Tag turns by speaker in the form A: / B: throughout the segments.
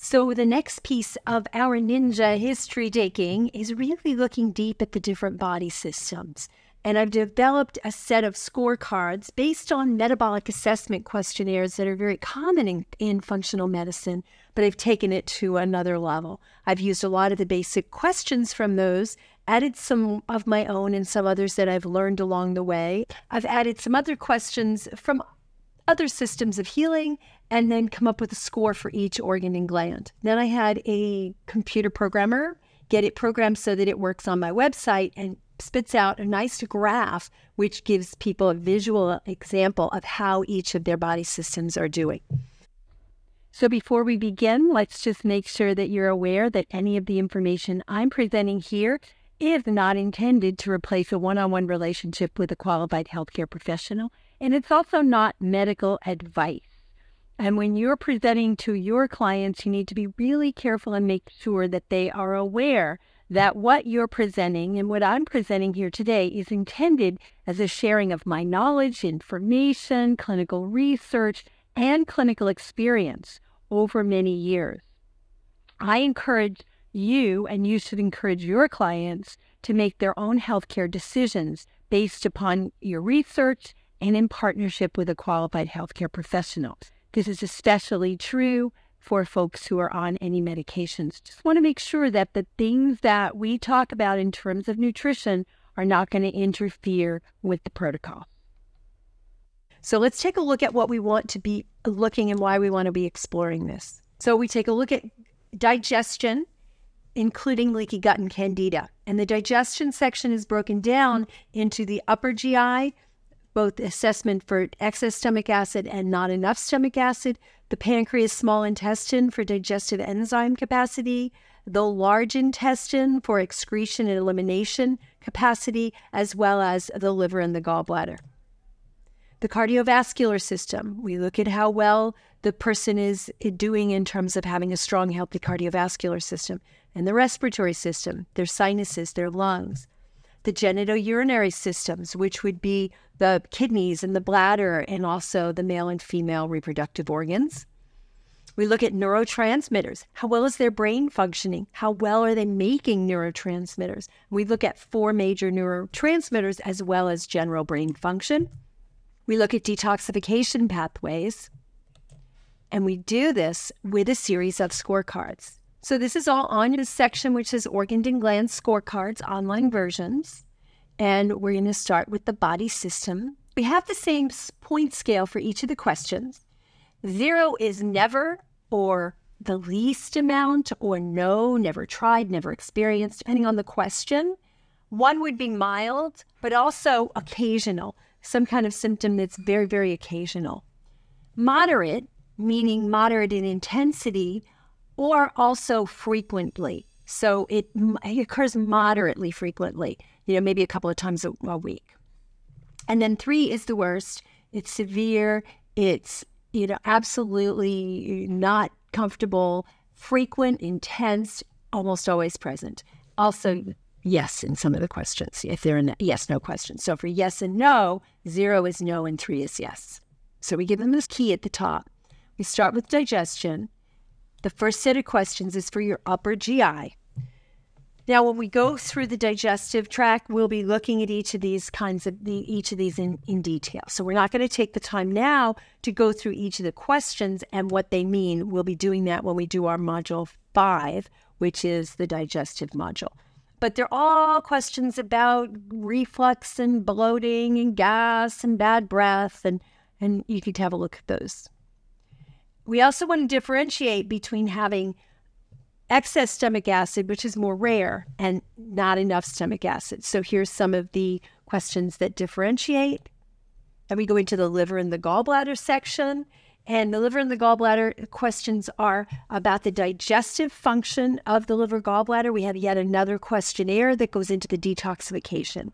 A: So the next piece of our ninja history taking is really looking deep at the different body systems. And I've developed a set of scorecards based on metabolic assessment questionnaires that are very common in functional medicine, but I've taken it to another level. I've used a lot of the basic questions from those, added some of my own and some others that I've learned along the way. I've added some other questions from other systems of healing, and then come up with a score for each organ and gland. Then I had a computer programmer get it programmed so that it works on my website and spits out a nice graph, which gives people a visual example of how each of their body systems are doing. So before we begin, let's just make sure that you're aware that any of the information I'm presenting here is not intended to replace a one-on-one relationship with a qualified healthcare professional, and it's also not medical advice. And when you're presenting to your clients, you need to be really careful and make sure that they are aware that what you're presenting and what I'm presenting here today is intended as a sharing of my knowledge, information, clinical research, and clinical experience over many years. I encourage you, and you should encourage your clients, to make their own healthcare decisions based upon your research and in partnership with a qualified healthcare professional. This is especially true for folks who are on any medications. Just want to make sure that the things that we talk about in terms of nutrition are not going to interfere with the protocol. So let's take a look at what we want to be looking and why we want to be exploring this. So we take a look at digestion, including leaky gut and candida. And the digestion section is broken down into the upper GI, both assessment for excess stomach acid and not enough stomach acid, the pancreas, small intestine for digestive enzyme capacity, the large intestine for excretion and elimination capacity, as well as the liver and the gallbladder. The cardiovascular system, we look at how well the person is doing in terms of having a strong, healthy cardiovascular system, and the respiratory system, their sinuses, their lungs. The genitourinary systems, which would be the kidneys and the bladder, and also the male and female reproductive organs. We look at neurotransmitters. How well is their brain functioning? How well are they making neurotransmitters? We look at 4 major neurotransmitters as well as general brain function. We look at detoxification pathways, and we do this with a series of scorecards. So this is all on this section, which says Organ and Gland Scorecards, online versions. And we're going to start with the body system. We have the same point scale for each of the questions. 0 is never, or the least amount, or no, never tried, never experienced, depending on the question. 1 would be mild, but also occasional, some kind of symptom that's very, very occasional. Moderate, meaning moderate in intensity, or also frequently. So it occurs moderately frequently, maybe a couple of times a week. And then 3 is the worst. It's severe. It's, absolutely not comfortable, frequent, intense, almost always present. Also, yes in some of the questions, if they're in yes, no questions. So for yes and no, 0 is no and 3 is yes. So we give them this key at the top. We start with digestion. The first set of questions is for your upper GI. Now, when we go through the digestive tract, we'll be looking at each of these in detail. So we're not going to take the time now to go through each of the questions and what they mean. We'll be doing that when we do our module 5, which is the digestive module. But they're all questions about reflux and bloating and gas and bad breath, and you could have a look at those. We also want to differentiate between having excess stomach acid, which is more rare, and not enough stomach acid. So here's some of the questions that differentiate. And we go into the liver and the gallbladder section. And the liver and the gallbladder questions are about the digestive function of the liver gallbladder. We have yet another questionnaire that goes into the detoxification.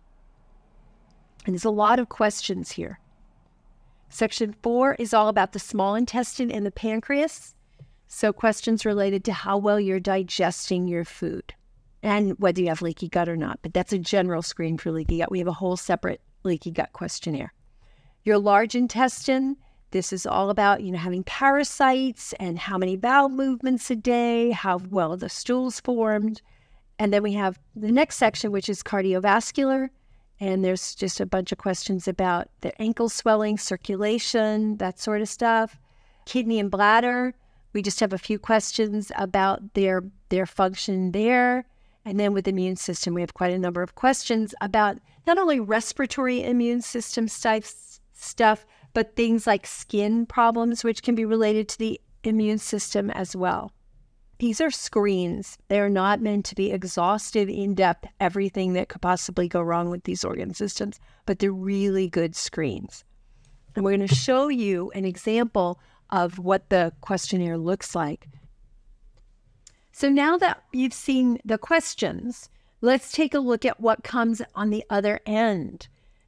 A: And there's a lot of questions here. Section 4 is all about the small intestine and the pancreas. So questions related to how well you're digesting your food and whether you have leaky gut or not. But that's a general screen for leaky gut. We have a whole separate leaky gut questionnaire. Your large intestine, This is all about, having parasites and how many bowel movements a day, how well the stool's formed. And then we have the next section, which is cardiovascular. And there's just a bunch of questions about the ankle swelling, circulation, that sort of stuff. Kidney and bladder, we just have a few questions about their function there. And then with the immune system, we have quite a number of questions about not only respiratory immune system stuff, but things like skin problems, which can be related to the immune system as well. These are screens. They are not meant to be exhaustive, in-depth, everything that could possibly go wrong with these organ systems, but they're really good screens. And we're going to show you an example of what the questionnaire looks like. So now that you've seen the questions, let's take a look at what comes on the other end.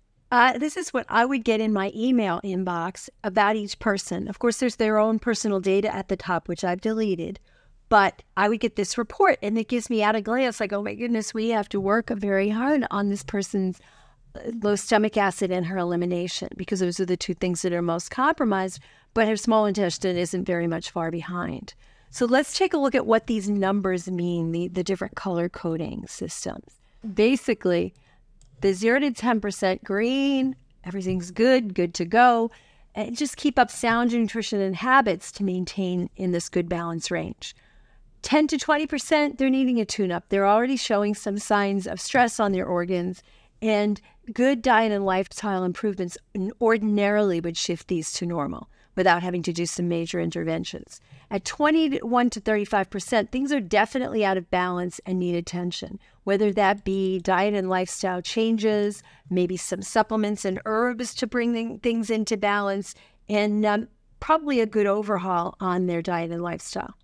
A: This is what I would get in my email inbox about each person. Of course, there's their own personal data at the top, which I've deleted. But I would get this report, and it gives me at a glance, like, oh my goodness, we have to work very hard on this person's low stomach acid and her elimination, because those are the two things that are most compromised, but her small intestine isn't very much far behind. So let's take a look at what these numbers mean, the different color coding systems. Basically, the 0 to 10% green, everything's good to go. And just keep up sound nutrition and habits to maintain in this good balance range. 10 to 20%, they're needing a tune-up. They're already showing some signs of stress on their organs, and good diet and lifestyle improvements ordinarily would shift these to normal without having to do some major interventions. At 21 to 35%, things are definitely out of balance and need attention, whether that be diet and lifestyle changes, maybe some supplements and herbs to bring things into balance, and probably a good overhaul on their diet and lifestyle.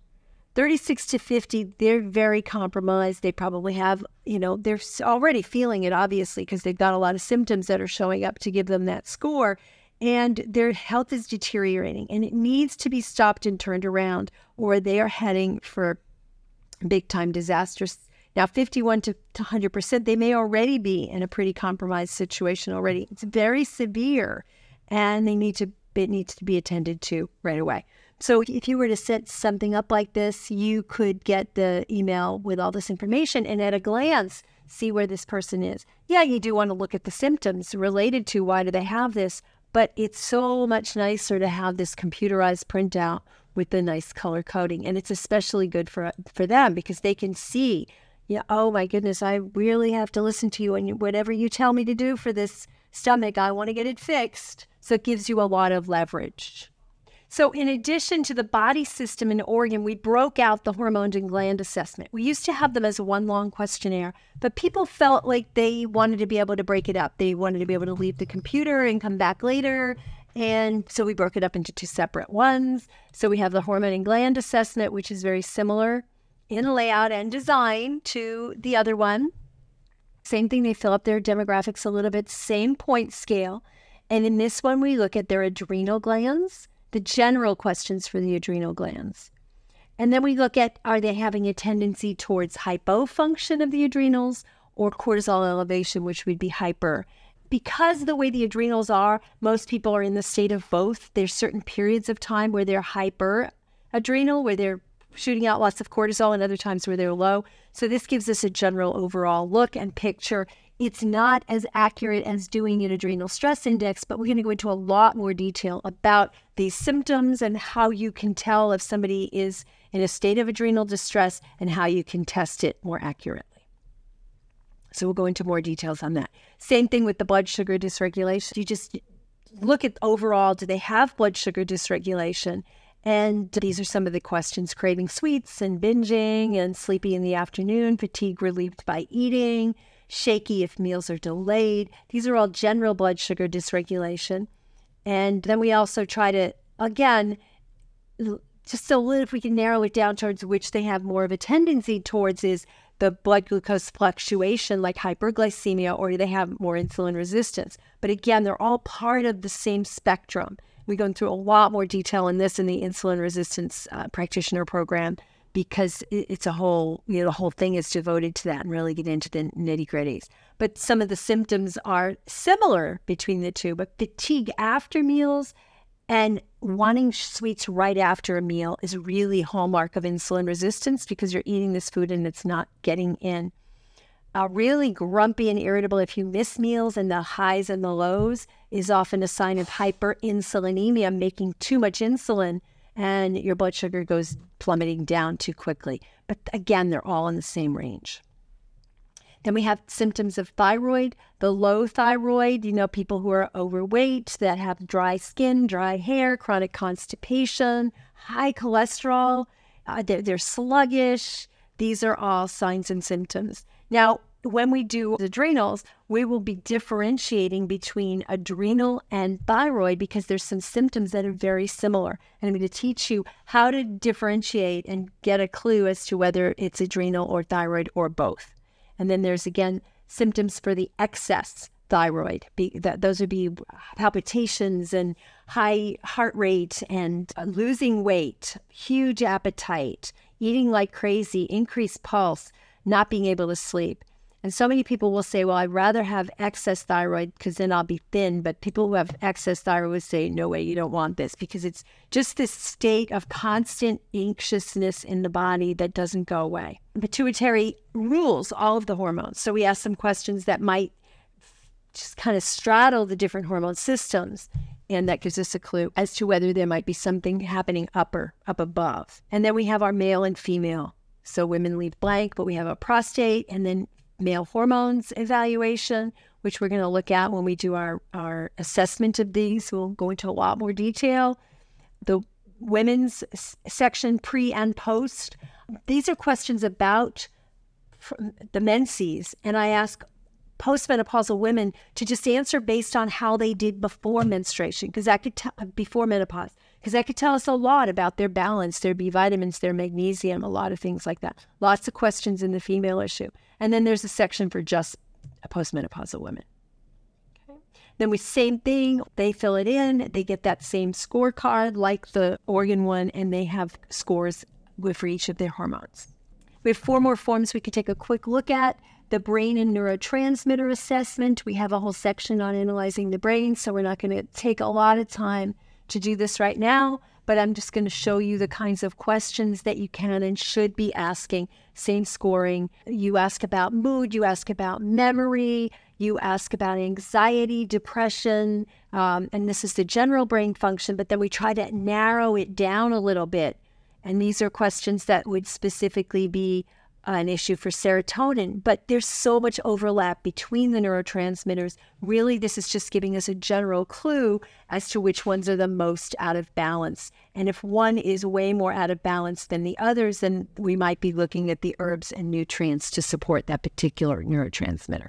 A: 36 to 50, they're very compromised. They probably have, they're already feeling it, obviously, because they've got a lot of symptoms that are showing up to give them that score. And their health is deteriorating, and it needs to be stopped and turned around, or they are heading for big-time disasters. Now, 51 to 100%, they may already be in a pretty compromised situation already. It's very severe, and it needs to be attended to right away. So if you were to set something up like this, you could get the email with all this information and at a glance see where this person is. Yeah, you do want to look at the symptoms related to why do they have this, but it's so much nicer to have this computerized printout with the nice color coding. And it's especially good for them because they can see, oh my goodness, I really have to listen to you, and whatever you tell me to do for this stomach, I want to get it fixed. So it gives you a lot of leverage. So in addition to the body system and organ, we broke out the hormone and gland assessment. We used to have them as one long questionnaire, but people felt like they wanted to be able to break it up. They wanted to be able to leave the computer and come back later. And so we broke it up into two separate ones. So we have the hormone and gland assessment, which is very similar in layout and design to the other one. Same thing, they fill up their demographics a little bit, same point scale. And in this one, we look at their adrenal glands, the general questions for the adrenal glands. And then we look at, are they having a tendency towards hypofunction of the adrenals or cortisol elevation, which would be hyper. Because the way the adrenals are, most people are in the state of both. There's certain periods of time where they're hyper-adrenal, where they're shooting out lots of cortisol, and other times where they're low. So this gives us a general overall look and picture. It's not as accurate as doing an adrenal stress index, but we're going to go into a lot more detail about these symptoms and how you can tell if somebody is in a state of adrenal distress and how you can test it more accurately. So we'll go into more details on that. Same thing with the blood sugar dysregulation. You just look at overall, do they have blood sugar dysregulation? And these are some of the questions: craving sweets and binging and sleepy in the afternoon, fatigue relieved by eating, shaky if meals are delayed. These are all general blood sugar dysregulation. And then we also try to, again, just so if we can narrow it down towards which they have more of a tendency towards is the blood glucose fluctuation like hyperglycemia, or they have more insulin resistance. But again, they're all part of the same spectrum. We go through a lot more detail in this in the insulin resistance practitioner program, because it's a whole, the whole thing is devoted to that and really get into the nitty gritties. But some of the symptoms are similar between the two, but fatigue after meals And wanting sweets right after a meal is really a hallmark of insulin resistance because you're eating this food and it's not getting in. Really grumpy and irritable if you miss meals, and the highs and the lows is often a sign of hyperinsulinemia, making too much insulin, and your blood sugar goes plummeting down too quickly. But again, they're all in the same range. Then we have symptoms of thyroid, the low thyroid, people who are overweight, that have dry skin, dry hair, chronic constipation, high cholesterol, they're sluggish. These are all signs and symptoms. Now, when we do adrenals, we will be differentiating between adrenal and thyroid because there's some symptoms that are very similar. And I'm going to teach you how to differentiate and get a clue as to whether it's adrenal or thyroid or both. And then there's, again, symptoms for the excess thyroid. Those would be palpitations and high heart rate and losing weight, huge appetite, eating like crazy, increased pulse, not being able to sleep. And so many people will say, well, I'd rather have excess thyroid because then I'll be thin. But people who have excess thyroid would say, no way, you don't want this, because it's just this state of constant anxiousness in the body that doesn't go away. The pituitary rules all of the hormones. So we ask some questions that might just kind of straddle the different hormone systems. And that gives us a clue as to whether there might be something happening up above. And then we have our male and female. So women leave blank, but we have a prostate, and then male hormones evaluation, which we're going to look at when we do our assessment of these. We'll go into a lot more detail. The women's section, pre and post. These are questions about the menses, and I ask postmenopausal women to just answer based on how they did before menstruation, because that could before menopause, because that could tell us a lot about their balance, their B vitamins, their magnesium, a lot of things like that. Lots of questions in the female issue. And then there's a section for just postmenopausal women. Okay. Then same thing, they fill it in, they get that same scorecard like the organ one, and they have scores for each of their hormones. We have 4 more forms we could take a quick look at. The brain and neurotransmitter assessment. We have a whole section on analyzing the brain, so we're not going to take a lot of time to do this right now, but I'm just going to show you the kinds of questions that you can and should be asking. Same scoring. You ask about mood, you ask about memory, you ask about anxiety, depression, and this is the general brain function, but then we try to narrow it down a little bit. And these are questions that would specifically be an issue for serotonin, but there's so much overlap between the neurotransmitters. Really, this is just giving us a general clue as to which ones are the most out of balance. And if one is way more out of balance than the others, then we might be looking at the herbs and nutrients to support that particular neurotransmitter.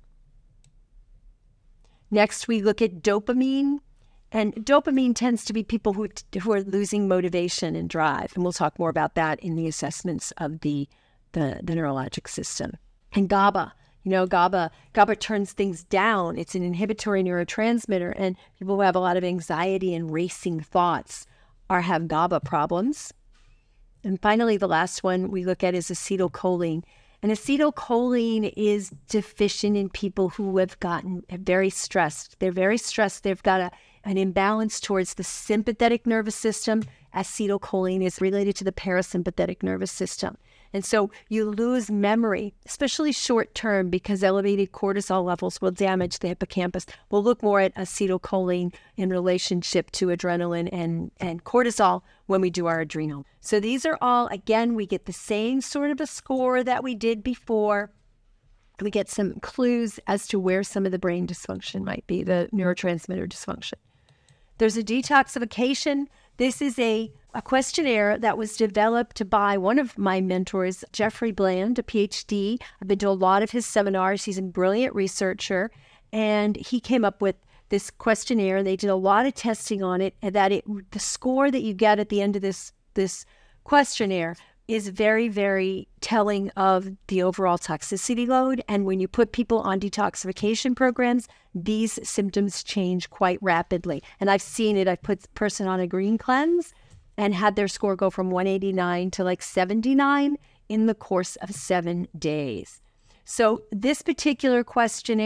A: Next, we look at dopamine. And dopamine tends to be people who are losing motivation and drive. And we'll talk more about that in the assessments of the neurologic system. And GABA, GABA turns things down. It's an inhibitory neurotransmitter, and people who have a lot of anxiety and racing thoughts have GABA problems. And finally, the last one we look at is acetylcholine. And acetylcholine is deficient in people who have gotten very stressed. They're very stressed. They've got an imbalance towards the sympathetic nervous system. Acetylcholine is related to the parasympathetic nervous system. And so you lose memory, especially short term, because elevated cortisol levels will damage the hippocampus. We'll look more at acetylcholine in relationship to adrenaline and cortisol when we do our adrenal. So these are all, again, we get the same sort of a score that we did before. We get some clues as to where some of the brain dysfunction might be, the neurotransmitter dysfunction. There's a detoxification. This is a questionnaire that was developed by one of my mentors, Jeffrey Bland, a PhD. I've been to a lot of his seminars. He's a brilliant researcher, and he came up with this questionnaire. They did a lot of testing on it, and the score that you get at the end of this questionnaire is very, very telling of the overall toxicity load. And when you put people on detoxification programs, these symptoms change quite rapidly. And I've seen it. I've put a person on a green cleanse and had their score go from 189 to like 79 in the course of 7 days. So this particular questionnaire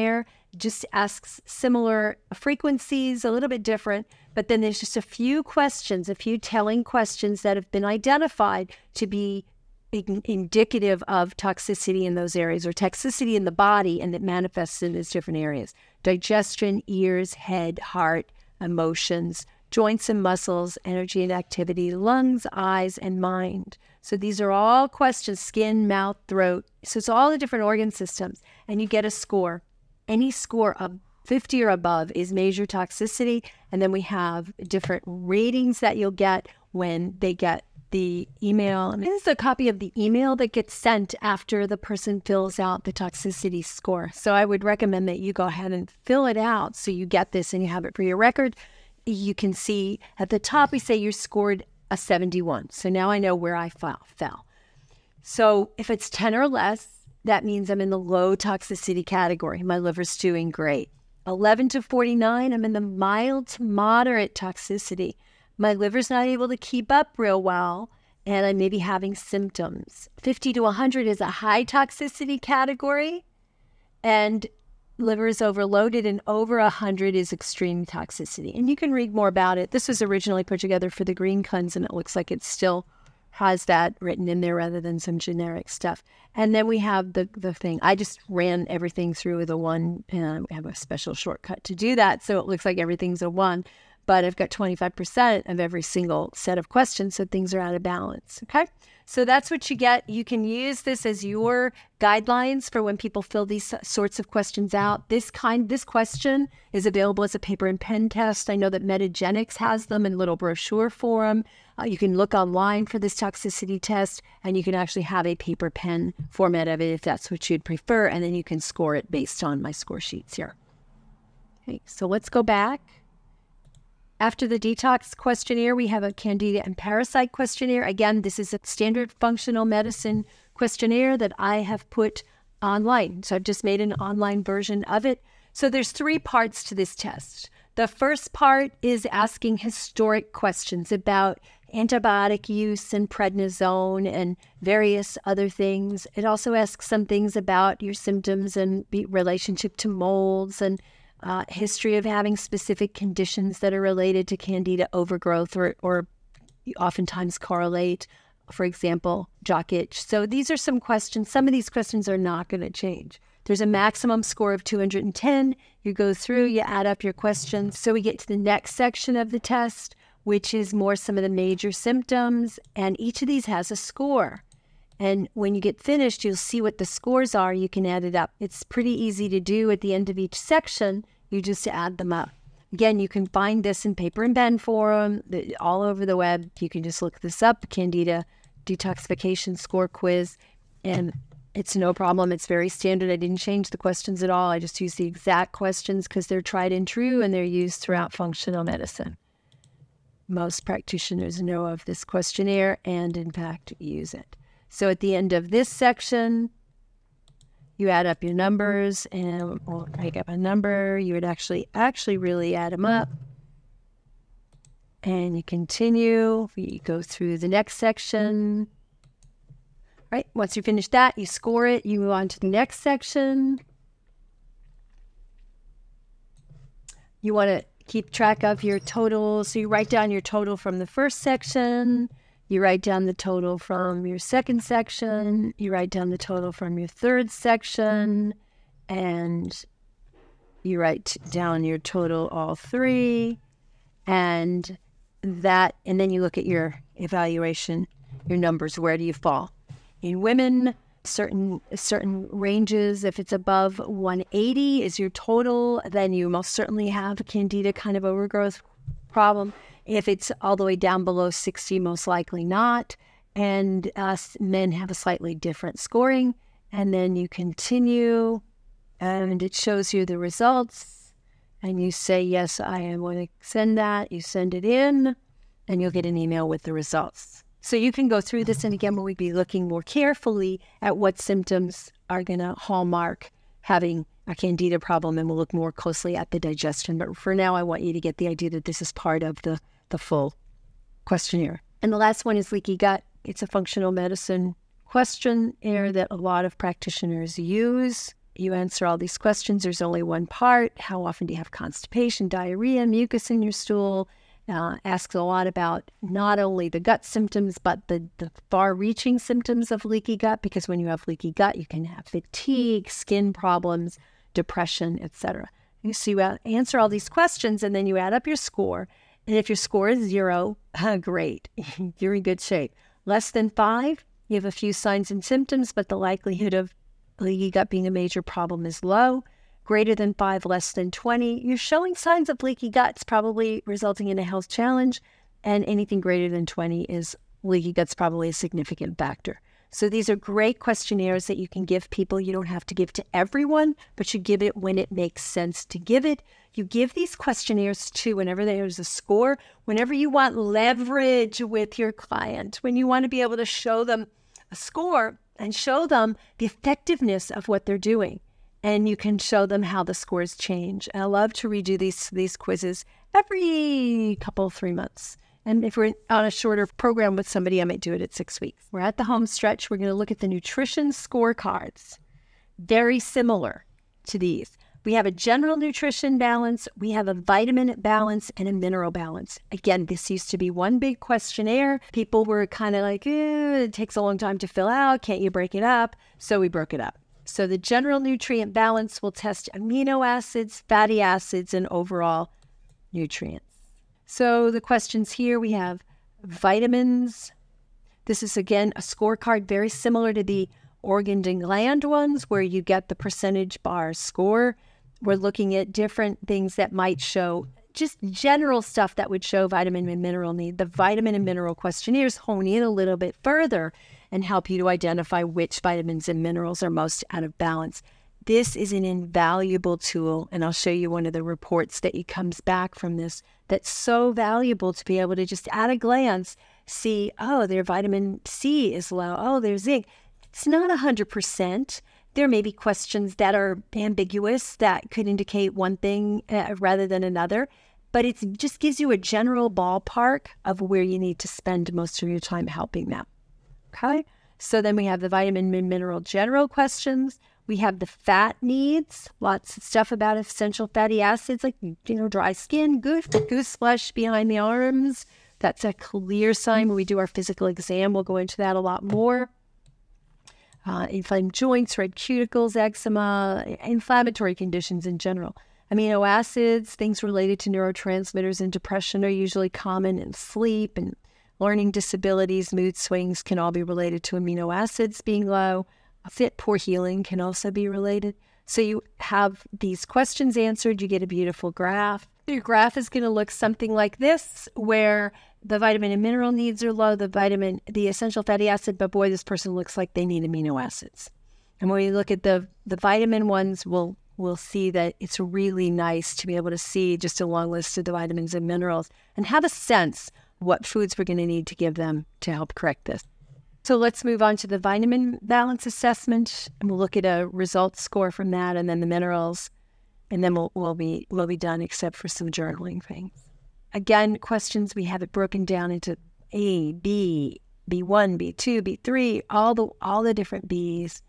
A: just asks similar frequencies, a little bit different, but then there's just a few questions, a few telling questions that have been identified to be indicative of toxicity in those areas, or toxicity in the body, and that manifests in these different areas: digestion, ears, head, heart, emotions, joints and muscles, energy and activity, lungs, eyes, and mind. So these are all questions: skin, mouth, throat. So it's all the different organ systems, and you get a score. Any score of 50 or above is major toxicity. And then we have different ratings that you'll get when they get the email. And this is a copy of the email that gets sent after the person fills out the toxicity score. So I would recommend that you go ahead and fill it out so you get this and you have it for your record. You can see at the top, we say you scored a 71. So now I know where I fell. So if it's 10 or less, that means I'm in the low toxicity category. My liver's doing great. 11 to 49, I'm in the mild to moderate toxicity. My liver's not able to keep up real well, and I may be having symptoms. 50 to 100 is a high toxicity category, and liver is overloaded, and over 100 is extreme toxicity. And you can read more about it. This was originally put together for the green cleanse, and it looks like it still has that written in there rather than some generic stuff. And then we have the thing. I just ran everything through with a 1, and I have a special shortcut to do that, so it looks like everything's a 1. But I've got 25% of every single set of questions, so things are out of balance, okay? So that's what you get. You can use this as your guidelines for when people fill these sorts of questions out. This question is available as a paper and pen test. I know that Metagenics has them in a little brochure form. You can look online for this toxicity test, and you can actually have a paper pen format of it if that's what you'd prefer, and then you can score it based on my score sheets here. Okay, so let's go back. After the detox questionnaire, we have a candida and parasite questionnaire. Again, this is a standard functional medicine questionnaire that I have put online. So I've just made an online version of it. So there's 3 parts to this test. The first part is asking historic questions about antibiotic use and prednisone and various other things. It also asks some things about your symptoms and relationship to molds and history of having specific conditions that are related to candida overgrowth or oftentimes correlate, for example, jock itch. So these are some questions. Some of these questions are not going to change. There's a maximum score of 210. You go through, you add up your questions. So we get to the next section of the test, which is more some of the major symptoms. And each of these has a score. And when you get finished, you'll see what the scores are. You can add it up. It's pretty easy to do at the end of each section. You just add them up. Again, you can find this in paper and pen form all over the web. You can just look this up, Candida Detoxification Score Quiz, and it's no problem. It's very standard. I didn't change the questions at all. I just used the exact questions because they're tried and true, and they're used throughout functional medicine. Most practitioners know of this questionnaire and, in fact, use it. So at the end of this section, you add up your numbers, and we'll make up a number. You would actually really add them up. And you continue. You go through the next section. Right? Once you finish that, you score it. You move on to the next section. You want to keep track of your total. So you write down your total from the first section. You write down the total from your second section. You write down the total from your third section. And you write down your total, all 3. And then you look at your evaluation, your numbers. Where do you fall? In women, certain ranges, if it's above 180 is your total, then you most certainly have a candida kind of overgrowth problem. If it's all the way down below 60, most likely not. And men have a slightly different scoring. And then you continue, and it shows you the results. And you say, yes, I am going to send that. You send it in, and you'll get an email with the results. So you can go through this, and again, we'll be looking more carefully at what symptoms are going to hallmark having a candida problem, and we'll look more closely at the digestion. But for now, I want you to get the idea that this is part of the full questionnaire. And the last one is leaky gut. It's a functional medicine questionnaire that a lot of practitioners use. You answer all these questions. There's only one part. How often do you have constipation, diarrhea, mucus in your stool? Asks a lot about not only the gut symptoms, but the far-reaching symptoms of leaky gut, because when you have leaky gut, you can have fatigue, skin problems, depression, etc. So you answer all these questions, and then you add up your score. And if your score is 0, great, you're in good shape. Less than 5, you have a few signs and symptoms, but the likelihood of leaky gut being a major problem is low. Greater than 5, less than 20, you're showing signs of leaky guts, probably resulting in a health challenge. And anything greater than 20 is leaky gut's probably a significant factor. So these are great questionnaires that you can give people. You don't have to give to everyone, but you give it when it makes sense to give it. You give these questionnaires too whenever there's a score, whenever you want leverage with your client, when you want to be able to show them a score and show them the effectiveness of what they're doing. And you can show them how the scores change. And I love to redo these quizzes every 3 months. And if we're on a shorter program with somebody, I might do it at 6 weeks. We're at the home stretch. We're going to look at the nutrition scorecards. Very similar to these. We have a general nutrition balance, we have a vitamin balance, and a mineral balance. Again, this used to be one big questionnaire. People were kind of like, it takes a long time to fill out. Can't you break it up? So we broke it up. So the general nutrient balance will test amino acids, fatty acids, and overall nutrients. So the questions here, we have vitamins. This is, again, a scorecard very similar to the organ and gland ones where you get the percentage bar score. We're looking at different things that might show just general stuff that would show vitamin and mineral need. The vitamin and mineral questionnaires hone in a little bit further and help you to identify which vitamins and minerals are most out of balance. This is an invaluable tool, and I'll show you one of the reports that comes back from this that's so valuable to be able to just at a glance see, oh, their vitamin C is low, oh, their zinc. It's not 100%. There may be questions that are ambiguous that could indicate one thing rather than another, but it just gives you a general ballpark of where you need to spend most of your time helping them. Okay, so then we have the vitamin and mineral general questions. We have the fat needs, lots of stuff about essential fatty acids like, dry skin, goose flesh behind the arms. That's a clear sign when we do our physical exam. We'll go into that a lot more. Inflamed joints, red cuticles, eczema, inflammatory conditions in general. Amino acids, things related to neurotransmitters and depression are usually common, and sleep and learning disabilities, mood swings can all be related to amino acids being low. Poor healing can also be related. So you have these questions answered, you get a beautiful graph. Your graph is going to look something like this, where the vitamin and mineral needs are low, the essential fatty acid, but boy, this person looks like they need amino acids. And when we look at the vitamin ones, we'll see that it's really nice to be able to see just a long list of the vitamins and minerals and have a sense what foods we're going to need to give them to help correct this. So let's move on to the vitamin balance assessment, and we'll look at a results score from that, and then the minerals, and then we'll be done, except for some journaling things. Again, questions, we have it broken down into A, B, B1, B2, B3, all the different Bs.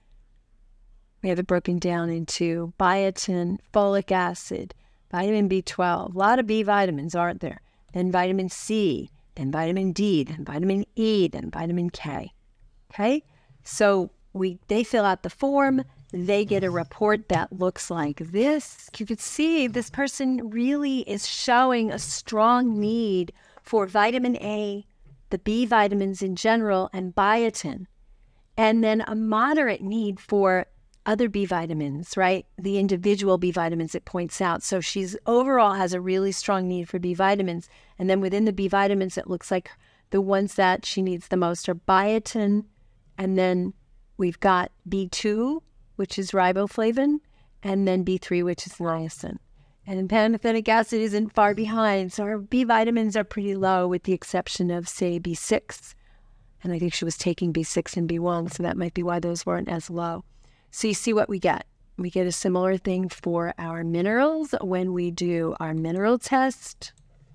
A: We have it broken down into biotin, folic acid, vitamin B12, a lot of B vitamins, aren't there? Then vitamin C, then vitamin D, then vitamin E, then vitamin K. Okay, so they fill out the form, they get a report that looks like this. You could see this person really is showing a strong need for vitamin A, the B vitamins in general, and biotin, and then a moderate need for other B vitamins, right? The individual B vitamins it points out. So she's overall has a really strong need for B vitamins. And then within the B vitamins, it looks like the ones that she needs the most are biotin. And then we've got B2, which is riboflavin, and then B3, which is niacin. And pantothenic acid isn't far behind. So our B vitamins are pretty low with the exception of, say, B6. And I think she was taking B6 and B1, so that might be why those weren't as low. So you see what we get. We get a similar thing for our minerals when we do our mineral test.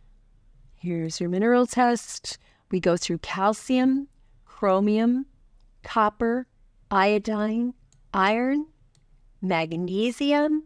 A: Here's your mineral test. We go through calcium, chromium, copper, iodine, iron, magnesium,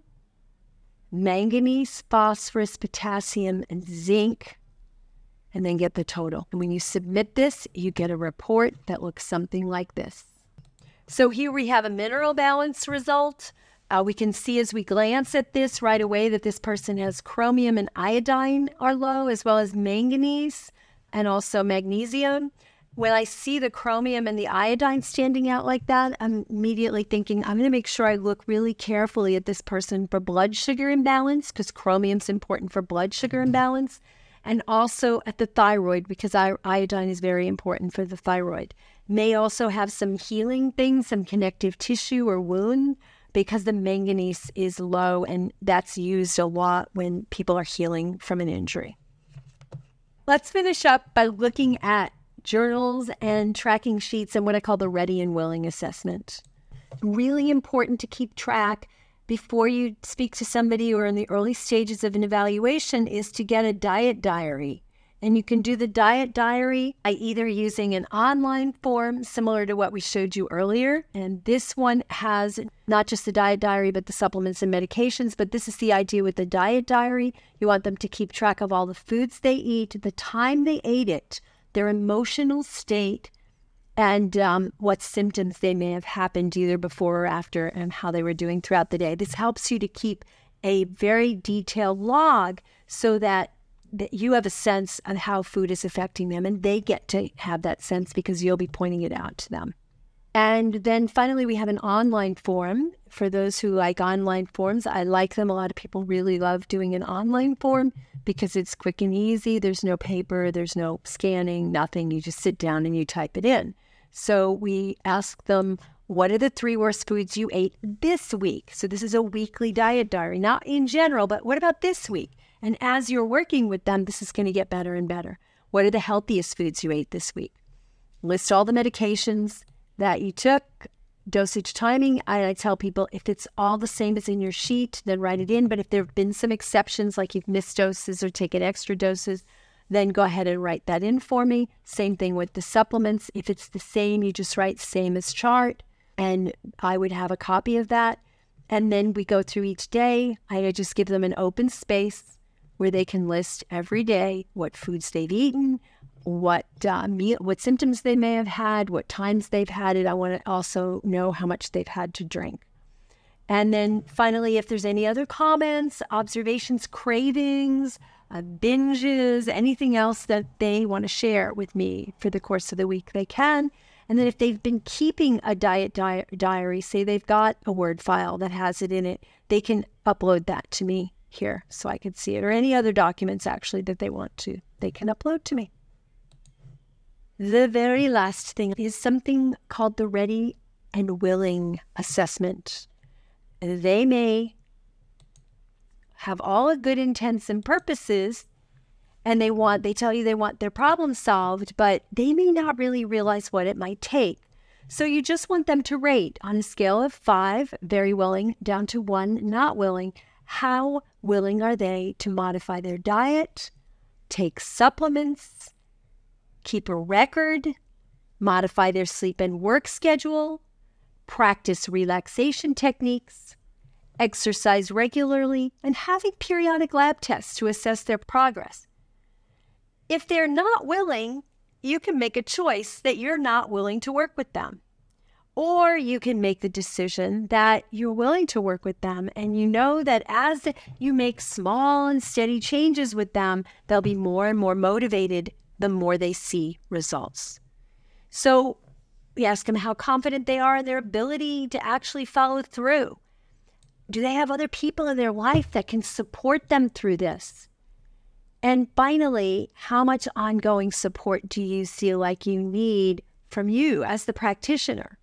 A: manganese, phosphorus, potassium, and zinc, and then get the total. And when you submit this, you get a report that looks something like this. So here we have a mineral balance result. We can see as we glance at this right away that this person has chromium and iodine are low, as well as manganese and also magnesium. When I see the chromium and the iodine standing out like that, I'm immediately thinking, I'm going to make sure I look really carefully at this person for blood sugar imbalance, because chromium's important for blood sugar imbalance, and also at the thyroid, because iodine is very important for the thyroid. May also have some healing things, some connective tissue or wound, because the manganese is low, and that's used a lot when people are healing from an injury. Let's finish up by looking at journals and tracking sheets and what I call the ready and willing assessment. Really important to keep track before you speak to somebody or in the early stages of an evaluation is to get a diet diary. And you can do the diet diary by either using an online form similar to what we showed you earlier. And this one has not just the diet diary, but the supplements and medications. But this is the idea with the diet diary. You want them to keep track of all the foods they eat, the time they ate it, their emotional state, and what symptoms they may have happened either before or after, and how they were doing throughout the day. This helps you to keep a very detailed log so that you have a sense of how food is affecting them, and they get to have that sense because you'll be pointing it out to them. And then finally, we have an online form. For those who like online forms, I like them. A lot of people really love doing an online form because it's quick and easy. There's no paper, there's no scanning, nothing. You just sit down and you type it in. So we ask them, what are the 3 worst foods you ate this week? So this is a weekly diet diary, not in general, but what about this week? And as you're working with them, this is going to get better and better. What are the healthiest foods you ate this week? List all the medications that you took, dosage timing. I tell people if it's all the same as in your sheet, then write it in. But if there have been some exceptions, like you've missed doses or taken extra doses, then go ahead and write that in for me. Same thing with the supplements. If it's the same, you just write same as chart. And I would have a copy of that. And then we go through each day. I just give them an open space where they can list every day what foods they've eaten, what symptoms they may have had, what times they've had it. I want to also know how much they've had to drink. And then finally, if there's any other comments, observations, cravings, binges, anything else that they want to share with me for the course of the week, they can. And then if they've been keeping a diet diary, say they've got a Word file that has it in it, they can upload that to me here so I can see it, or any other documents actually that they can upload to me. The very last thing is something called the ready and willing assessment. They may have all the good intents and purposes, and they tell you they want their problem solved, but they may not really realize what it might take. So you just want them to rate on a scale of 5, very willing, down to 1, not willing. How willing are they to modify their diet, take supplements, keep a record, modify their sleep and work schedule, practice relaxation techniques, exercise regularly, and having periodic lab tests to assess their progress? If they're not willing, you can make a choice that you're not willing to work with them. Or you can make the decision that you're willing to work with them, and you know that as you make small and steady changes with them, they'll be more and more motivated the more they see results. So we ask them how confident they are in their ability to actually follow through. Do they have other people in their life that can support them through this? And finally, how much ongoing support do you feel like you need from you as the practitioner?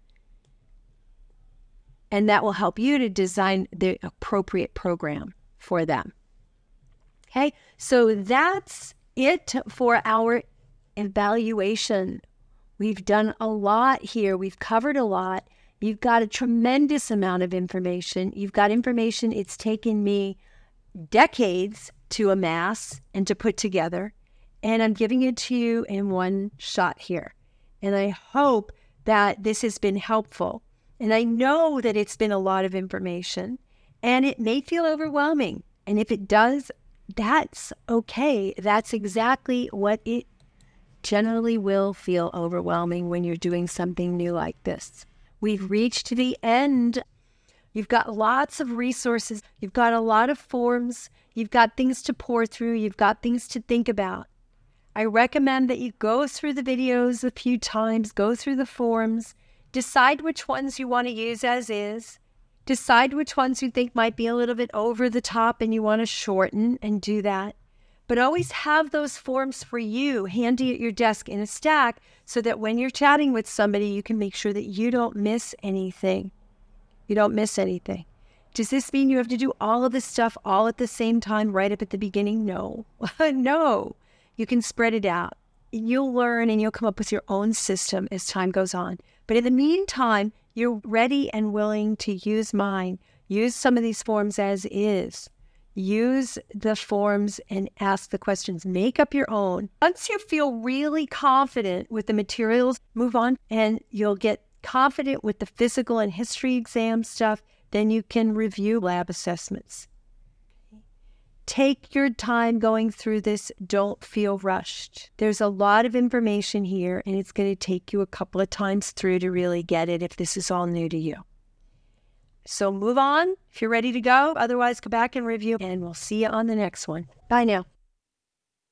A: And that will help you to design the appropriate program for them. Okay, so that's it for our evaluation. We've done a lot here. We've covered a lot. You've got a tremendous amount of information. You've got information it's taken me decades to amass and to put together. And I'm giving it to you in one shot here. And I hope that this has been helpful. And I know that it's been a lot of information and it may feel overwhelming. And if it does, that's okay. That's exactly what it generally will feel overwhelming when you're doing something new like this. We've reached the end. You've got lots of resources. You've got a lot of forms. You've got things to pour through. You've got things to think about. I recommend that you go through the videos a few times, go through the forms, decide which ones you want to use as is, decide which ones you think might be a little bit over the top and you want to shorten and do that. But always have those forms for you handy at your desk in a stack so that when you're chatting with somebody, you can make sure that you don't miss anything. You don't miss anything. Does this mean you have to do all of this stuff all at the same time right up at the beginning? No. No. You can spread it out. You'll learn and you'll come up with your own system as time goes on. But in the meantime, you're ready and willing to use mine. Use some of these forms as is. Use the forms and ask the questions. Make up your own. Once you feel really confident with the materials, move on and you'll get confident with the physical and history exam stuff. Then you can review lab assessments. Take your time going through this. Don't feel rushed. There's a lot of information here, and it's going to take you a couple of times through to really get it if this is all new to you. So move on if you're ready to go. Otherwise, come back and review, and we'll see you on the next one. Bye now.